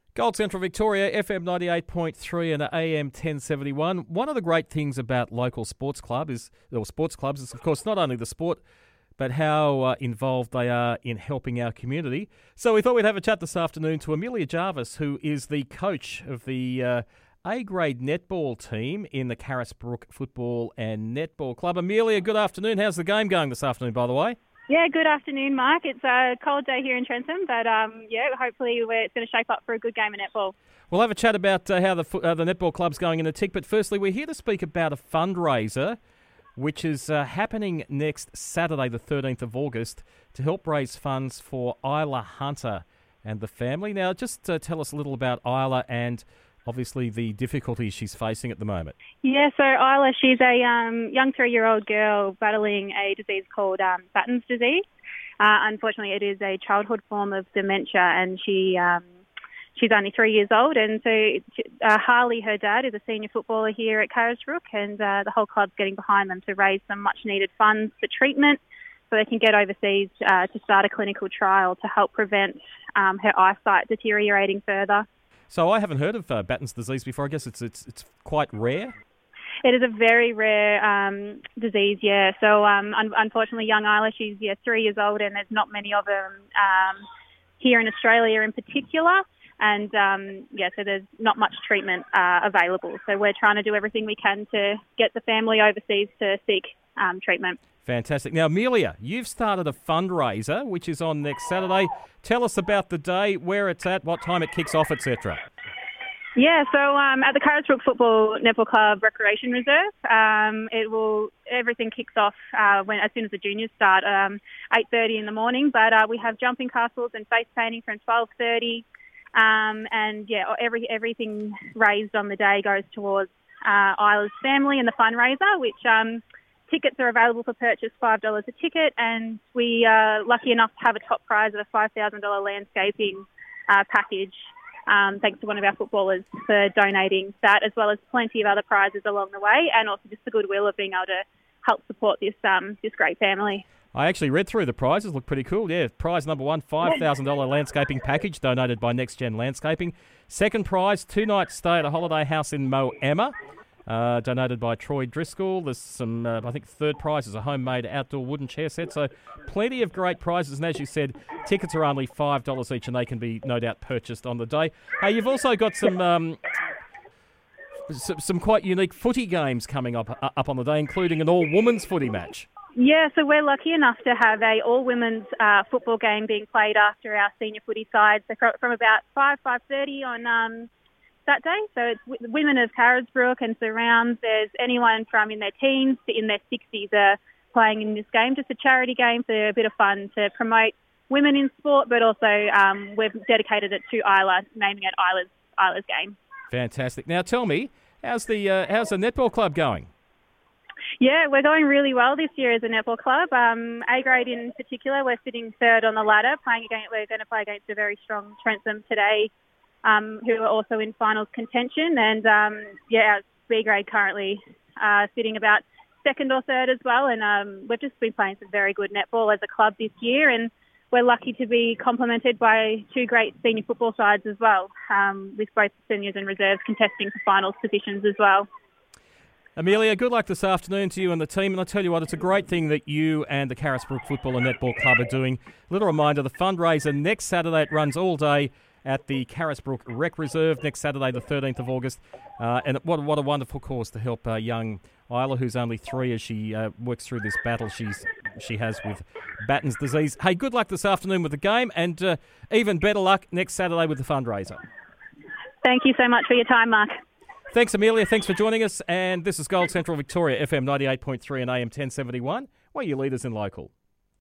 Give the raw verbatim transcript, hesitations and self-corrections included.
Gold Central Victoria, F M ninety-eight point three and A M ten seventy-one. One of the great things about local sports club is, or sports clubs is, of course, not only the sport, but how uh, involved they are in helping our community. So we thought we'd have a chat this afternoon to Amelia Jarvis, who is the coach of the uh, A-grade netball team in the Carisbrook Football and Netball Club. Amelia, good afternoon. How's the game going this afternoon, by the way? Yeah, good afternoon, Mark. It's a cold day here in Trentham, but um, yeah, hopefully we're, it's going to shape up for a good game of netball. We'll have a chat about uh, how the fo- uh, the netball club's going in a tick, but firstly, we're here to speak about a fundraiser which is uh, happening next Saturday, the thirteenth of August, to help raise funds for Isla Hunter and the family. Now, just uh, tell us a little about Isla and obviously the difficulties she's facing at the moment. Yeah, so Isla, she's a um, young three-year-old girl battling a disease called um, Batten's disease. Uh, unfortunately, it is a childhood form of dementia, and she um, she's only three years old. And so uh, Harley, her dad, is a senior footballer here at Carisbrook, and uh, the whole club's getting behind them to raise some much-needed funds for treatment so they can get overseas uh, to start a clinical trial to help prevent um, her eyesight deteriorating further. So I haven't heard of uh, Batten's disease before. I guess it's it's it's quite rare. It is a very rare um, disease, yeah. So um, un- unfortunately, young Isla, she's yeah three years old, and there's not many of them um, here in Australia in particular. And um, yeah, so there's not much treatment uh, available. So we're trying to do everything we can to get the family overseas to seek um, treatment. Fantastic. Now, Amelia, you've started a fundraiser, which is on next Saturday. Tell us about the day, where it's at, what time it kicks off, et cetera. Yeah, so um, at the Carisbrook Football Netball Club Recreation Reserve, um, it will everything kicks off uh, when as soon as the juniors start, um, eight thirty in the morning. But uh, we have jumping castles and face painting from twelve thirty, um, and yeah, every everything raised on the day goes towards uh, Isla's family and the fundraiser, which. Um, Tickets are available for purchase, five dollars a ticket, and we are lucky enough to have a top prize of a five thousand dollars landscaping uh, package, um, thanks to one of our footballers for donating that, as well as plenty of other prizes along the way, and also just the goodwill of being able to help support this um, this great family. I actually read through the prizes, look pretty cool. Yeah, prize number one, five thousand dollars landscaping package donated by Next Gen Landscaping. Second prize, two-night stay at a holiday house in Moama. Uh, donated by Troy Driscoll. There's some, uh, I think, third prize is a homemade outdoor wooden chair set. So plenty of great prizes. And as you said, tickets are only five dollars each and they can be, no doubt, purchased on the day. Hey, you've also got some um, some, some quite unique footy games coming up uh, up on the day, including an all-women's footy match. Yeah, so we're lucky enough to have a all-women's uh, football game being played after our senior footy side. So from, from about five, five thirty on... Um, that day. So it's w- women of Carisbrook and surrounds. There's anyone from in their teens to in their sixties are playing in this game. Just a charity game for a bit of fun to promote women in sport, but also um, we've dedicated it to Isla, naming it Isla's Isla's game. Fantastic. Now tell me, how's the uh, how's the netball club going? Yeah, we're going really well this year as a netball club. Um, A grade in particular, we're sitting third on the ladder. Playing against, we're going to play against a very strong Trentham today. Um, who are also in finals contention. And, um, yeah, our B grade currently uh, sitting about second or third as well. And um, we've just been playing some very good netball as a club this year. And we're lucky to be complemented by two great senior football sides as well, um, with both seniors and reserves contesting for finals positions as well. Amelia, good luck this afternoon to you and the team. And I tell you what, it's a great thing that you and the Carisbrook Football and Netball Club are doing. Little reminder, the fundraiser next Saturday, it runs all day at the Carisbrook Rec Reserve next Saturday, the thirteenth of August. Uh, and what, what a wonderful cause to help uh, young Isla, who's only three, as she uh, works through this battle she's she has with Batten's disease. Hey, good luck this afternoon with the game, and uh, even better luck next Saturday with the fundraiser. Thank you so much for your time, Mark. Thanks, Amelia. Thanks for joining us. And this is Gold Central Victoria, F M ninety-eight point three and A M ten seventy-one. We're your leaders in local.